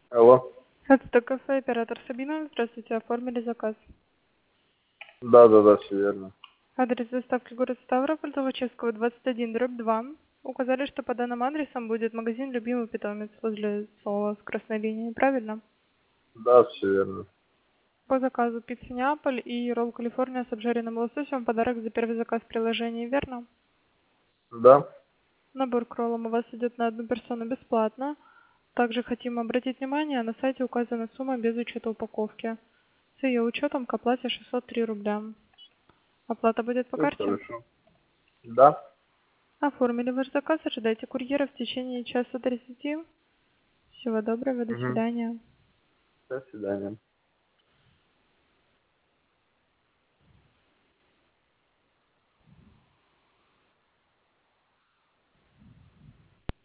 Алло. Это кафе, оператор Сабина. Здравствуйте, оформили заказ. Да, все верно. Адрес доставки город Ставрополь, Новоческого, 21/2. Указали, что по данным адресам будет магазин «Любимый питомец» возле слова с красной линией, правильно? Да, все верно. По заказу пицца Неаполь и ролл Калифорния с обжаренным лососем в подарок за первый заказ в приложении, верно? Да? Набор к роллам у вас идет на одну персону бесплатно. Также хотим обратить внимание, на сайте указана сумма без учета упаковки. С ее учетом к оплате 603 рубля. Оплата будет по Все карте? хорошо. Да? Оформили ваш заказ, ожидайте курьера в течение часа 30. Всего доброго, до Угу. свидания. До свидания.